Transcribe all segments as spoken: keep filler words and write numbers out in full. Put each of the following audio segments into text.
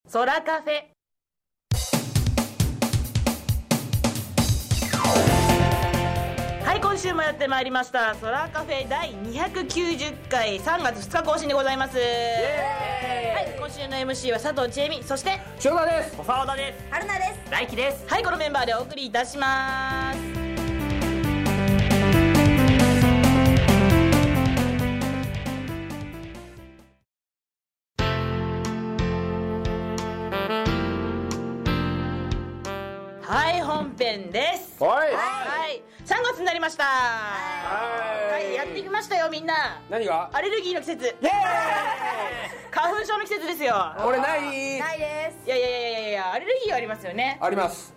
ソラカフェ。はい、今週もやってまいりましたソラカフェだいにひゃくきゅうじゅっかいさんがつふつか更新でございます。はい、今週の エムシー は佐藤千恵美、そして塩田です。 小沢田です。 春菜です。 大輝です。 はい、このメンバーでお送りいたします。はい、本編です。 はい、 はい、さんがつになりました。はい、やってきましたよみんな。 何が？ アレルギーの季節。 イエーイ花粉症の季節ですよ。 俺ないないです。 いやいやいやいやいや、アレルギーはありますよね。 あります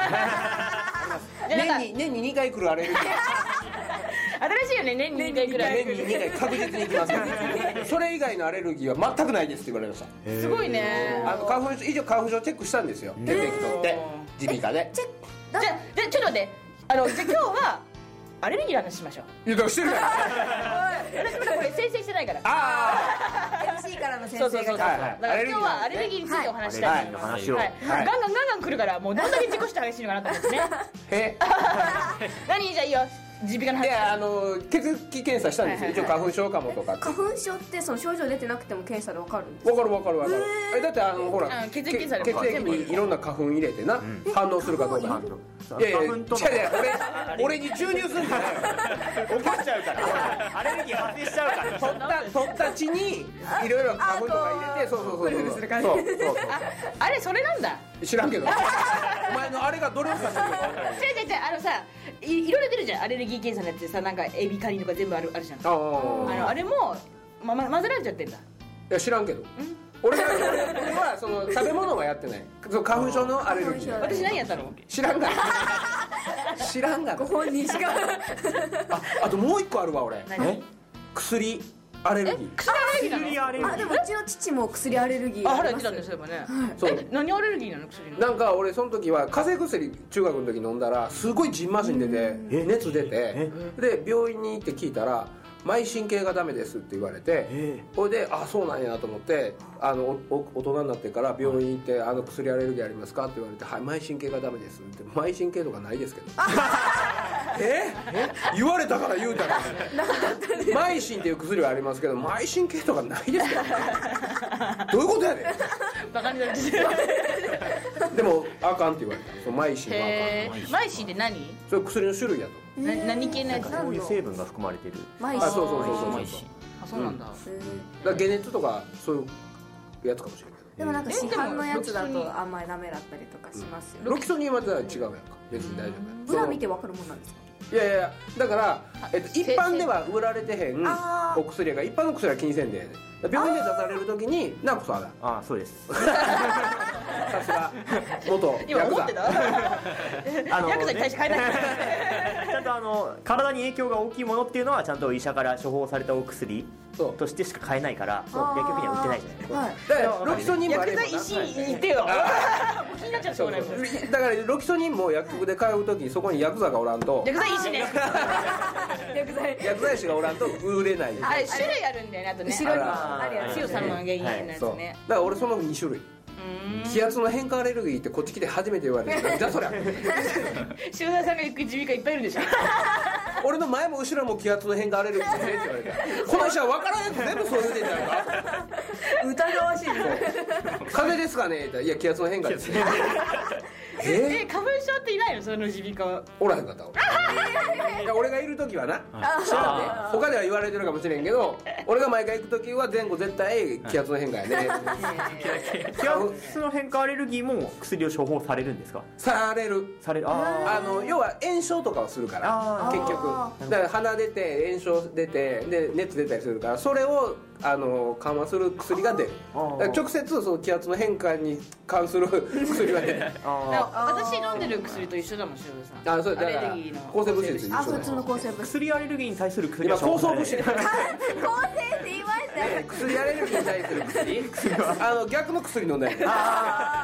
年に年ににかい来るアレルギー新しいよね、年ににかいくらい。 年ににかい確実に行きますそれ以外のアレルギーは全くないですって言われました。 すごいね。 あの花粉症、以上花粉症チェックしたんですよ、血液取って耳鼻科で。 チェックじゃあ、じゃあちょっと待って、あの、じゃあ今日はアレルギーの話しましょう。 いや、だからしてるから私まだこれ先生してないから。 あエムシー からの先そうそうそうそう。 生がだから今日はアレルギーについてお話したい。 アレルギーの話をはい、ガンガンガンガン来るから、もうどんだけ自己主張激しいのかなと思ってね。 え何？じゃあいいよ、耳鼻科の話。 で、あの血液検査したんですよ、一応花粉症かもとかって。 花粉症ってその症状出てなくても検査でわかるんですわかるわかるわかる。え、だってあのほらうん血液検査で血も液にいろんな花粉入れてな、反応するかどうか。いやいや、違う違う、俺俺に注入するんじゃないよ。 怒っちゃうからアレルギー発生しちゃうから取った取った血にいろいろ花粉とか入れて、そうそうそうそうそうそうそうあ、あれそれなんだ。 知らんけどお前のあれがどれをかしてるか分からない。 違う違う違う、あのさ、いいろいろ出るじゃん、アレルギー検査のやつでさ、なんかエビカリとか全部あるあるじゃん。ああのあれも、ま、ま、混ぜられちゃってんだ。 いや、知らんけど俺は俺はその食べ物はやってない。その花粉症のアレルギー私何やったの？ 知らんがな知らんがな。 ご本人しかあ、あともう一個あるわ俺。 何？ 薬アレルギー。 薬アレルギーなの？ 薬アレルギーあ、でもうちの父も薬アレルギーあ、 あります。 腹言ってたんですよね。 そうえ、何アレルギーなの薬の？ なんか俺その時は風邪薬中学の時飲んだらすごいじんましん出て熱出て、で病院に行って聞いたら毎神経がダメですって言われて、それであ、そうなんやと思って、あのお大人になってから病院行って「あの薬アレルギーありますか?」って言われて「はい、毎神経がダメです」って。毎神経とかないですけどえ言われたから言うたら毎神っていう薬はありますけど毎神経とかないですよどういうことやねんバカにされてる。 でもあかんって言われた。その毎神はあかん。 へー、マイシーって何？ それ薬の種類やと。 な何系のやつ？ そういう成分が含まれてる。 毎あ、そうそうそうそうそう。 あ、そうなんだ。 だから解熱とかそういうやつかもしれないけでもなんか市販のやつだとあんまりダメだったりとかしますよど。ロキソニンは違うやんか、別に大丈夫や。 裏見てわかるもんなんですか？ いやいや、だから、えっと、一般では売られてへんあーお薬やから、一般の薬は気にせんでええねん。病院で出される時になこそあらああ、そうですさすが元ヤクザ今思ってた？ あのヤクザに対して変えない。 ちゃんとあの体に影響が大きいものっていうのはちゃんと医者から処方されたお薬そうとしてしか買えないからそう薬局には売ってないじゃないですか。 はい。 だからロキソニンもあヤクればなザ医師に言ってよ。もう気になっちゃうしょうがないもん。 だからロキソニンも薬局で買う時そこにヤクザがおらんとヤクザ医師ね。 薬剤。 薬剤師がおらんと売れない。 あれ種類あるんだよね、あとね。 後ろにああるやつ。 強さの原因のやつそうだね。 から俺そのに種類。 うーん。 気圧の変化アレルギーってこっち来て初めて言われる。じゃあそりゃ塩田さんが行く耳鼻科いっぱいいるんでしょ。 俺の前も後ろも気圧の変化アレルギーですねって言われた。この人は分からんやつ全部そう言うてんじゃないか。 疑わしいです。 風邪ですかねって言ったらいや気圧の変化ですね。ええ、花粉症っていないの？その耳鼻科は。 おらへんかった俺。いや俺がいる時はな知らんね。他では言われてるかもしれんけど俺が毎回行く時は前後絶対気圧の変化やね。 気圧の変化アレルギーも薬を処方されるんですか？ される。 される。ああの要は炎症とかはするからあー結局だから鼻出て炎症出てで熱出たりするからそれをあの緩和する薬が出る。 あーだから直接その気圧の変化に関する薬が出る。 あ私飲んでる薬と一緒だもん、塩田さん。 あ、そうだからアレルギーの抗生物質一緒だあ、普通の抗生ー物質。 薬アレルギーに対する薬今は処方される抗生物質抗生って言いましたよ。 薬アレルギーに対する薬あの逆の薬飲んだよ。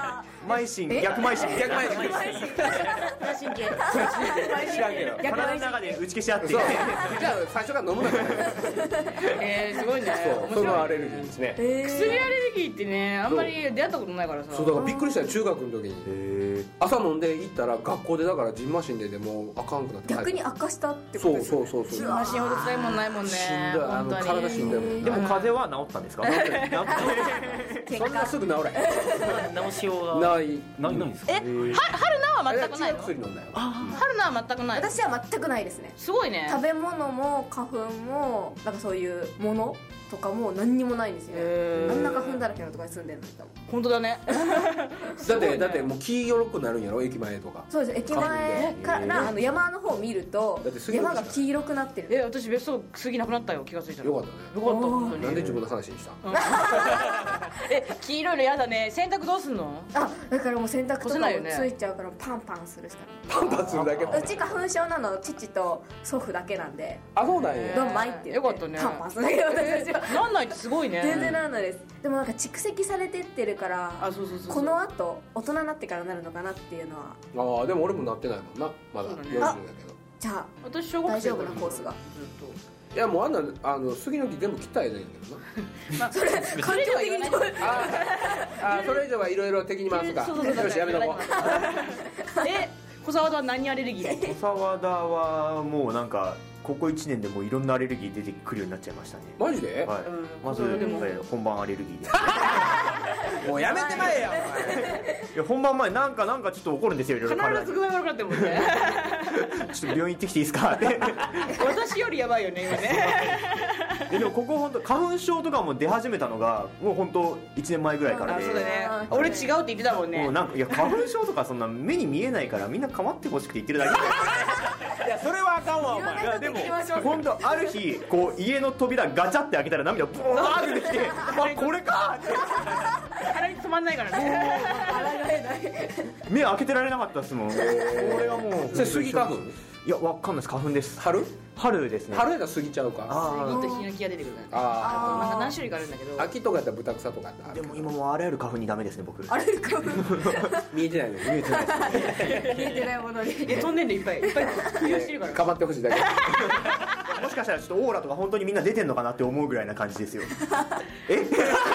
邁進逆邁進逆邁進神経知らんけど体の中で打ち消し合ってそうじゃあ最初から飲むなからえー、すごいね。 そうそのアレルギーですね薬アレルギーってねあんまり出会ったことないからさ。 そうだからびっくりしたよ中学の時にへ朝飲んで行ったら学校でだからジンマシンででもうあかんくなって逆に悪化したってことですよね。 そうそうそうそうマシンほど辛いもんないもんね。 死んだあの本当に体死んだよでも風邪は治ったんですか？ そんなすぐ治らへん治しようがないないないんですか？ え、は春菜は全くないの？ 薬飲んだよ春菜は全くないの？ 私は全くないですね。 すごいね。 食べ物も花粉もなんかそういうものとかも何にもないんですよね。 へーあんな花粉だらけのところに住んでるのだもん。 本当だね。 だってだってもう黄色くなるんやろ駅前とかそうです。駅前からあの山の方を見るとだって杉の木山が黄色くなってる。 え、私別荘杉なくなったよ気がついたら。 よかったねよかった本当に。 なんで自分の話にしたえ、黄色いのやだね。洗濯どうすんの？ あ、だからもう洗濯とかも干せないよねついちゃうからパンパンするしかパンパンするだけない。うち花粉症なの父と祖父だけなんで。 あそうなんやドンマイって言ってよかったねパンパンするだけ私たちは。 なんないってすごいね。 全然ならないです。でもなんか蓄積されてってるからあ、そうそうそうそう。 この後大人になってからなるのかなっていうのは。 ああでも俺もなってないもんなまだそうだねよんじゅうだけどじゃあ私小学生大丈夫なコースがずっいやもうあんなあの杉の木全部切ったらええねんけどなと。まあ、それ感情的にああそれ以上はいろいろ敵に回すかそうそうそうそうよしやめとこうえ、小沢は何アレルギー？ 小沢田はもうなんかここいちねんでもういろんなアレルギー出てくるようになっちゃいましたね。 マジではい、 うんまずでもえー本番アレルギーでもうやめてまえやお前いや本番前なんかなんかちょっと怒るんですよいろいろ体に必ず具合悪くなってるもんね。 ちょっと病院行ってきていいですかって私よりやばいよね今ね。 ででもここ本当花粉症とかも出始めたのがもう本当いちねんまえぐらいからであ、そうだね。俺違うって言ってたもんね。 もうなんかいや花粉症とかそんな目に見えないからみんな構ってほしくて言ってるだけいやそれはあかんわお前いやでも本当ある日こう家の扉ガチャって開けたら涙ボワーって出てきてあこれかって鼻に止まんないからね。 目開けてられなかったですもんこれはもうそれ杉花粉いやわかんないです花粉です春春ですね春やったら杉ちゃうかあ杉とヒノキが出てくるから。 あなんか何種類かあるんだけど。 あ秋とかやったら豚草とかあるあでも今もうあらゆる花粉にダメですね僕あれか見えてないのに見えてない見えてないものにえ、飛んでんのいっぱいいっぱい浮遊してるから。 かばってほしいだけもしかしたらちょっとオーラとか本当にみんな出てんのかなって思うぐらいな感じですよえ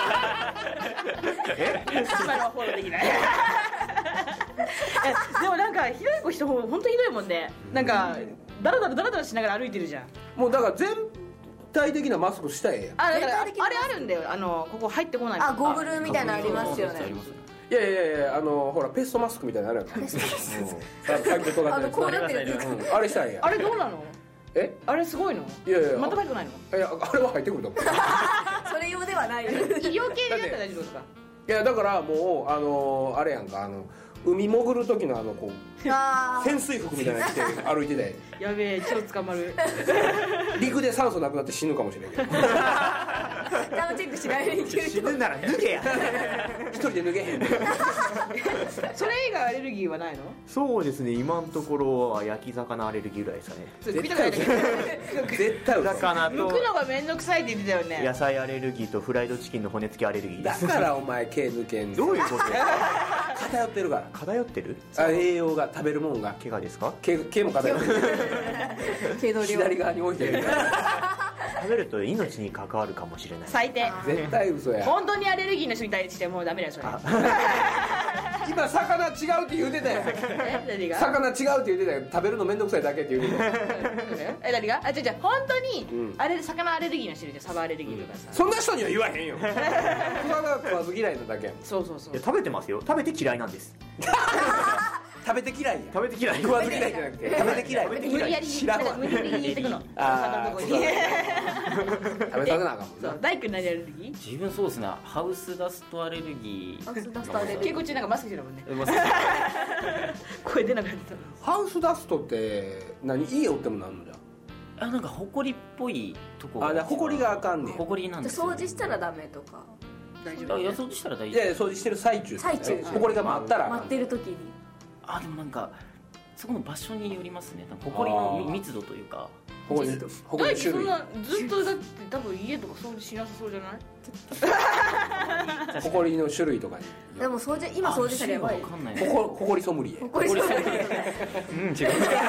え今のはフォローできない。え、でもなんかひどい子人ほんとひどいもんね。なんかダラダラダラダラしながら歩いてるじゃん。 もうだから全体的なマスクしたらええやんあ、だからあ全体的なれあるんだよ。あのここ入ってこない。 あ、ゴーグルみたいなのありますよね。 いやいやいやあのほらペストマスクみたいなのあるやんああのこうなってるやつうんあれしたらええやんあれどうなの？ えあれすごいの？ いやいやまたバイクないの？ いやあれは入ってくると思うそれ用ではない医療系だったら大丈夫ですか？ いやだからもうあのあれやんかあの海潜る時のあのこうあ潜水服みたいなの着て歩いててやべえ、超捕まる。 陸で酸素なくなって死ぬかもしれんけどあちゃんとチェックしないでいける死ぬなら脱げや一人で脱げへんそれ以外アレルギーはないの？ そうですね今のところは焼き魚アレルギーぐらいですかねそれ食いたくないんだけど。 絶対嘘魚と剥くのがめんどくさいって言ってたよね。 野菜アレルギーとフライドチキンの骨付きアレルギーでだすからお前毛抜けんどういうこと偏ってるから偏ってるあ栄養が食べるもんが怪我ですか毛毛も偏ってる毛の量左側に置いてる食べると命に関わるかもしれない最低。 絶対嘘や本当にアレルギーの人に対してもうダメだよそれ。 今魚違うって言うてたやんえ、何が？ 魚違うって言ってたよ食べるのめんどくさいだけって言うてたよえ、何が？あ、違う違う、本当にうんあれ魚アレルギーの人いるじゃん、サバアレルギーとかさ。 そんな人には言わへんよ魚が食わず嫌いなだけやんそうそうそういや。食べてますよ食べて嫌いなんです食べて嫌いや食べて嫌い食わず嫌いじゃなくて食べて嫌い食べて無理やり知らんわ無理やり入れてくの。 あー魚のとこに。 食べさせなあかんもんなそう、大工何アレルギー？ 自分そうですねハウスダストアレルギハウスダストアレルギー稽古中なんかマスクしてたもんね。 ー声出なかった。 ハウスダストって何家おってもなんのじゃんあなんか埃っぽいとこあだから埃があかんねん埃なんですよ掃除したらダメとか大丈夫。 あいや掃除したら大い丈夫やいや掃除してる最中最中埃が舞ったらあかん待ってる時にあでもなんかそこの場所によりますね埃の密度というかほこりほこり種類そんなずっとだって多分家とか掃除しなさそうじゃないほこりの種類とかにでも掃除今掃除したらやばいわかんないほこほこりソムリエほこり掃除うん違うい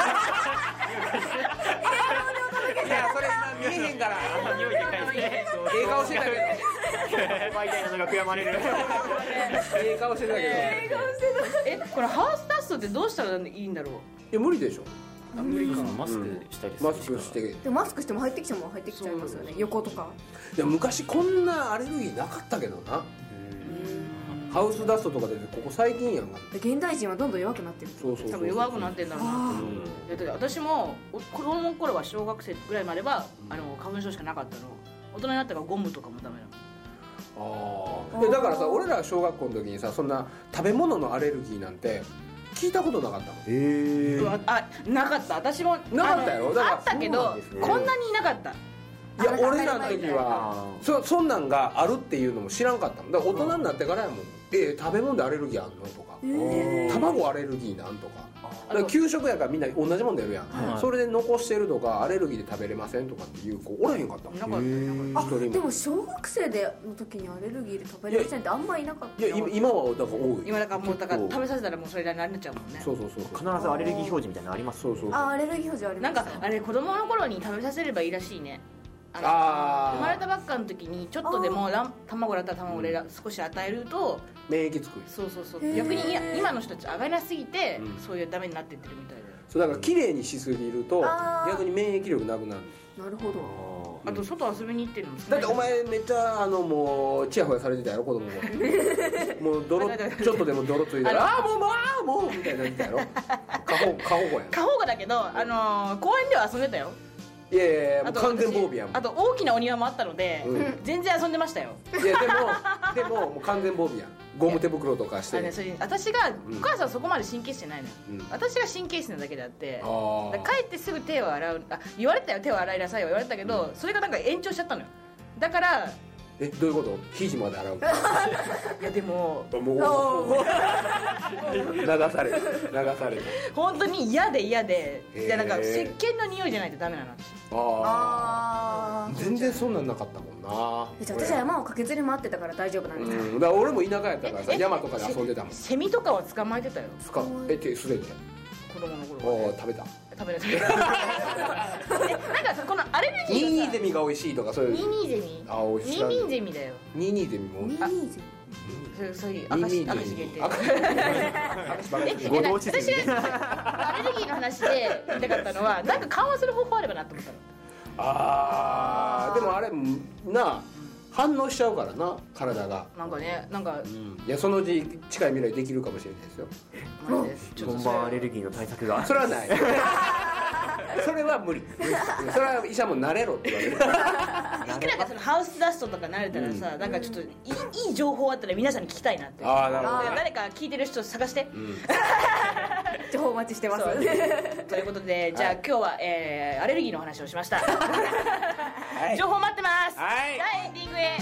やそれ今見えへんから匂いで嗅いでええ顔してたけどみたいなのが悔やまれるええ顔してたけどえこれハウスダストってどうしたらいいんだろう。 いや無理でしょ無理かマスクしたりするマスクしてでもマスクしても入ってきても入ってきちゃいますよね横とか。 いや昔こんなアレルギーなかったけどなハウスダストとかでここ最近やんか現代人はどんどん弱くなってる。 そうそうそう多分弱くなってんだろうなって。 うんいやだって私もお子供の頃は小学生ぐらいまではあの花粉症しかなかったの。大人になったからゴムとかもダメなの。 ああだからさ俺ら小学校の時にさそんな食べ物のアレルギーなんて聞いたことなかったのえうわあなかった私もなかったやろあのだからあったけど、 そうなんですねこんなにいなかった。 いや俺らの時はそそんなんがあるっていうのも知らんかったもんだから大人になってからやもんえ食べ物でアレルギーあんのとか卵アレルギーなんとかだから給食やからみんな同じもん出るやん、 はいそれで残してるとかアレルギーで食べれませんとかっていう子おらへんかったもんなかったなかっあ一人もでも小学生での時にアレルギーで食べれる人ってあんまいなかった。 いや今今はだから多いた。今だからもうだから結構食べさせたらもうそれになっちゃうもんね。 そうそうそう必ずアレルギー表示みたいなのありますそうそうそうあアレルギー表示ありまなんす。 かあれ子供の頃に食べさせればいいらしいね。あのあー生まれたばっかの時にちょっとでもラン卵だったら卵で少し与えると、 免疫つくそうそうそうへー逆にいや今の人たち上がりなすぎて、 うんそういうダメになってってるみたいで。 そうだから綺麗にしすぎるとあー逆に免疫力なくなるなるほど。 あと外遊びに行ってるのもだってお前めっちゃあのもうチヤホヤされてたやろ子供ももう泥ちょっとでも泥ついたらああーもうまあもうみたいな言ってたやろ過保過保護やん過保護だけど、あのー公園では遊んでたよ。 いやいやいやもあとう完全防備やもんあと大きなお庭もあったので、 うん全然遊んでましたよ。 いやでもでももう完全防備やんゴム手袋とかしてあのね、それ私が、 うんお母さんはそこまで神経質じゃないのよ、 うん私が神経質なだけであってあだから帰ってすぐ手を洗うあ言われたよ手を洗いなさいは言われたけど、それがなんか延長しちゃったのよ。だからえどういうこと肘まで洗ういやでももう流される流される本当に嫌で嫌でへーいやなんか石鹸の匂いじゃないとダメなの。 あああ全然そんなんなかったもんなあ。じゃあ私は山を駆けずり回ってたから大丈夫なんですか。 うんだから俺も田舎やったからさえ山とかで遊んでたもんセミとかは捕まえてたよつかえ手素手で子供の頃おはお食べた食べれ食べれえなんかさこのアレルギニーニーーがさゼミが美味しいとかそういうニーニーゼミあ美味しいニーニーゼミだよ。 ニーニーゼミもニーニーゼそういうそういうニ赤字ーニーゼミ赤字限定赤字赤字ばっかりえご当地私人がアレルギーの話で言いたかったのはなんか緩和する方法あればなと思ったの。 あーでもあれなあ反応しちゃうからな体がなんかねなんかいやそのうち近い未来できるかもしれないですよマジでちょっと本それ番アレルギーの対策がそれはないそれは無理それは医者も慣れろって言われるいくらかそのハウスダストとか慣れたらさ、なんかちょっといいいい情報あったら皆さんに聞きたいなって。 ああなるほどね誰か聞いてる人探して、 うん情報お待ちしてます。 そうということでじゃあ、今日は、えーアレルギーの話をしました、 い情報待ってます、 はいじゃあエンディングへ。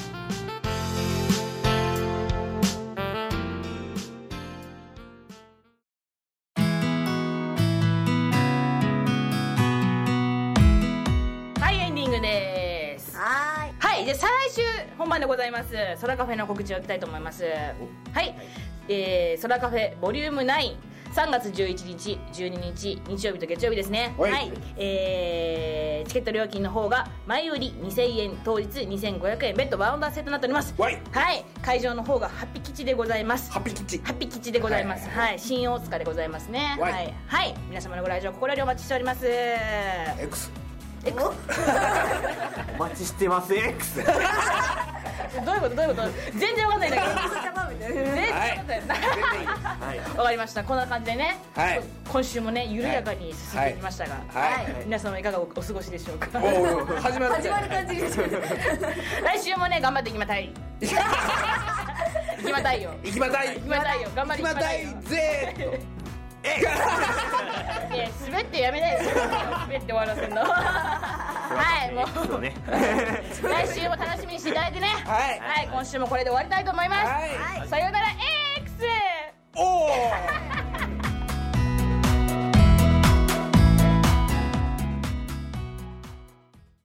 はいエンディングです。 はーい。 はい、じゃあ再来週本番でございます空カフェの告知をいきたいと思います。はい、えー、空カフェボリュームナインさんがつじゅういちにちじゅうににち日曜日と月曜日ですね。 はいはい、えー、チケット料金の方が前売りにせんえん当日にせんごひゃくえん別途バウンダー制となっております。 わいはい、会場の方がハッピ吉でございます。 ハッピーキッチンハッピー吉でございます。はい、新大塚でございますね。 わはいい、はい、皆様のご来場心よりお待ちしております。 X お待ちしてます X どういうことどういうこと全然わかんないんだけど全然わかんないはいわかりました。こんな感じでね、 はい今週もね緩やかに進んできましたが、 はい皆様いかがお過ごしでしょうか。 おー始まる始まる感じです。 来週もね頑張っていきまたい行きまたいよ行きまたい行きまたいよ頑張り行きまたいよぜーとね滑ってやめないで滑って終わらせるのはいもうそうね来週も楽しみにしていただいてねはいはい今週もこれで終わりたいと思います、 はいさようならえー